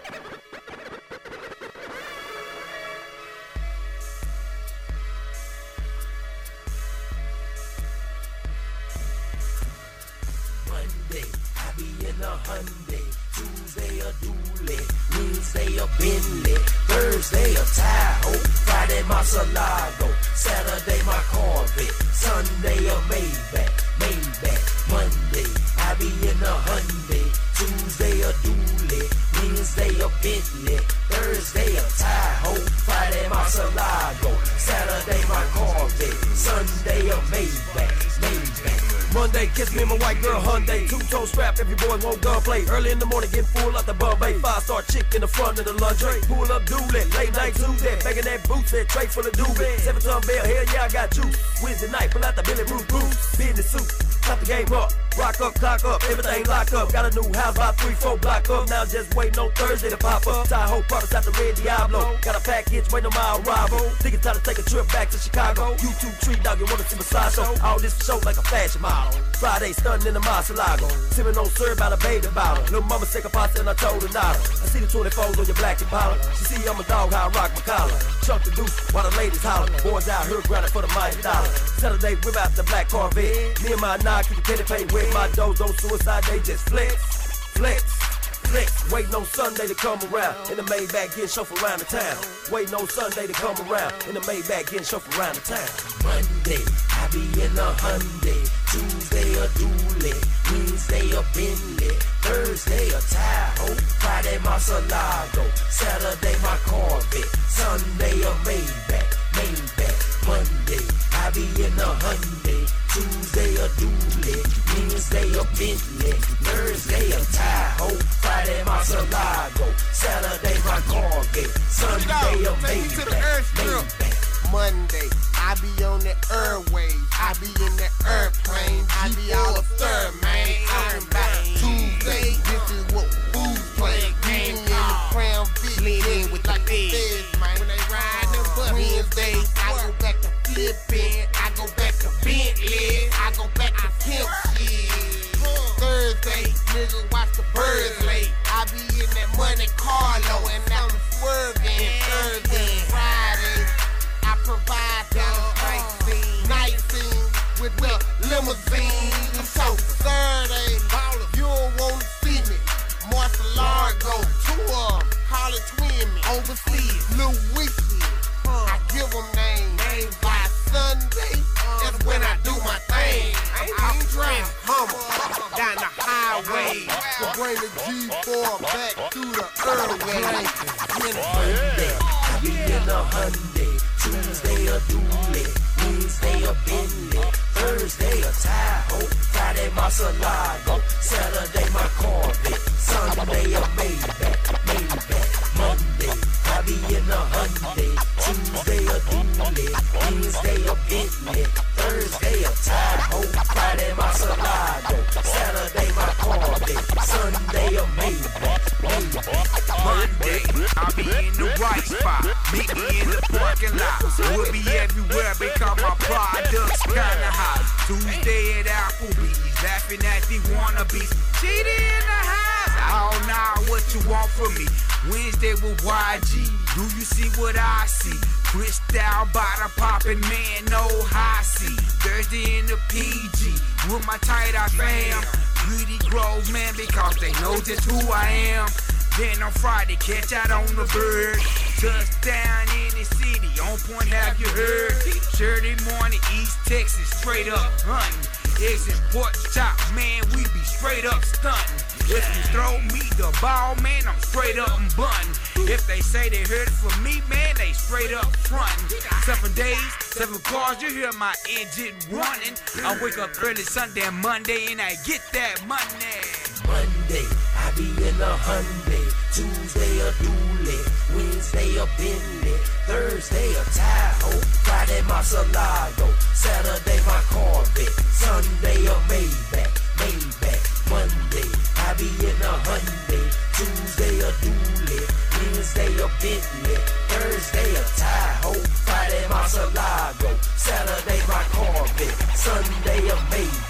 Monday, I be in a Hyundai. Tuesday a Dually, Wednesday a Bentley, Thursday a Tahoe, Friday my Salago, Saturday my Corvette, Sunday a Maybach, Monday I be in a Hyundai, Tuesday a Dually, Wednesday a Bentley, Thursday a Tahoe, Friday my Salago, Saturday my Corvette, Sunday a Maybach. Monday, kiss me and my white girl Hyundai. Two-tone strap, every boy won't gunplay. Early in the morning, getting full out the Bombay. Five-star chick in the front of the lingerie. Pull up Dooley, late night Tuesday. Bagging that boots, that tray full of doobie. 7-ton bell, hell yeah, I got juice. Wednesday night, pull out the Billy Bruce Bruce. Business suit, top the game up. Rock up, clock up, everything lock up. Got a new house, about 3-4 block up. Now just waiting on Thursday to pop up. Tahoe products out the Red Diablo. Got a package waiting on my arrival. Think it's time to take a trip back to Chicago. YouTube tree dog, you wanna see my side show? All this for show like a fashion model. Friday stunting in the Mar-a-Lago. Sipping on syrup out a baby bottle. Little mama sick of pasta and I told her nada. I see the 24s on your black Impala. She see I'm a dog, how I rock my collar. Chuck the deuce while the ladies holler. Boys out here grinding for the mighty dollar. Saturday whip out the black Corvette. Me and my knock keep the penny paint wet. My dogs don't suicide, they just flex. Waiting on Sunday to come around. In the Maybach getting shuffled around the town. Waiting on Sunday to come around. In the Maybach getting shuffled around the town. Monday, I be in a Hyundai. Tuesday a Dually. Wednesday a Bentley. Thursday a Tahoe. Friday my Salago. Saturday my Corvette. Sunday a Maybach. Monday, I be in a Hyundai. Tuesday a Dually. Wednesday a Bentley. Thursday a Tahoe. Friday my Salago. Saturday my Corvette. Sunday a Maybach. Monday, I be on the airwaves. I be in the airplane. I be all the third, man. I'm back Tuesday. This is what food's playing. Game in the Crown Vic. Lean in with like the feds, man. When they ride them buses. Wednesday, I go back to flipping. I go back to Bentley. I go back to pimp shit. Thursday, nigga watch the birds late. I be in that Monte Carlo and I'm swerving. Thursday, Friday, I provide the night scene with the limousine. So Saturday, you don't want to see me. Marshall Largo, tour, Holly Twin me. Overseas, Lil Weezy, I give them names. By Sunday, that's when I do my thing. I'm driving Hummer down the highway to bring the G4 back through the airways. Monday, I be in a Hyundai. Tuesday a Dually. Wednesday a Bentley. Thursday a Tahoe. Friday my Salago. Saturday my Corvette. Sunday a Maybach. Monday, I be in a Hyundai. Tuesday a Dually. Wednesday a Bentley. Thursday a Tahoe. Friday my Salago. Saturday my Corvette. Sunday a Maybach. Monday, I'll be in the right spot. Meet me in the parking lot. We'll be everywhere because my product's kinda hot. Tuesday at Applebee's, laughing at the wannabes. Cheetah in the house. I don't know what you want from me. Wednesday with YG. Do you see what I see? Crystal bottle popping, man, no high C. Thursday in the PG with my tight-eye fam. Greedy Grove, man, because they know just who I am. Then on Friday, catch out on the bird. Touchdown in the city, on point, have you heard? Saturday morning, East Texas, straight up hunting. Eggs and pork chop, man, we be straight up stunting. If you throw me the ball, man, I'm straight up and bunting. If they say they heard it from me, man, they straight up frontin'. 7 days, 7 cars, you hear my engine running. I wake up early Sunday and Monday and I get that money. Monday, I be in a Hyundai. Tuesday a Dually. Wednesday a Bentley. Thursday a Tahoe. Friday my Salago. Saturday my Corvette. Sunday a Maybach. Monday, I be in a Hyundai. Tuesday a Dually. Wednesday a Bentley. Thursday a Tahoe. Friday my Salago. Saturday my Corvette. Sunday a Maybach.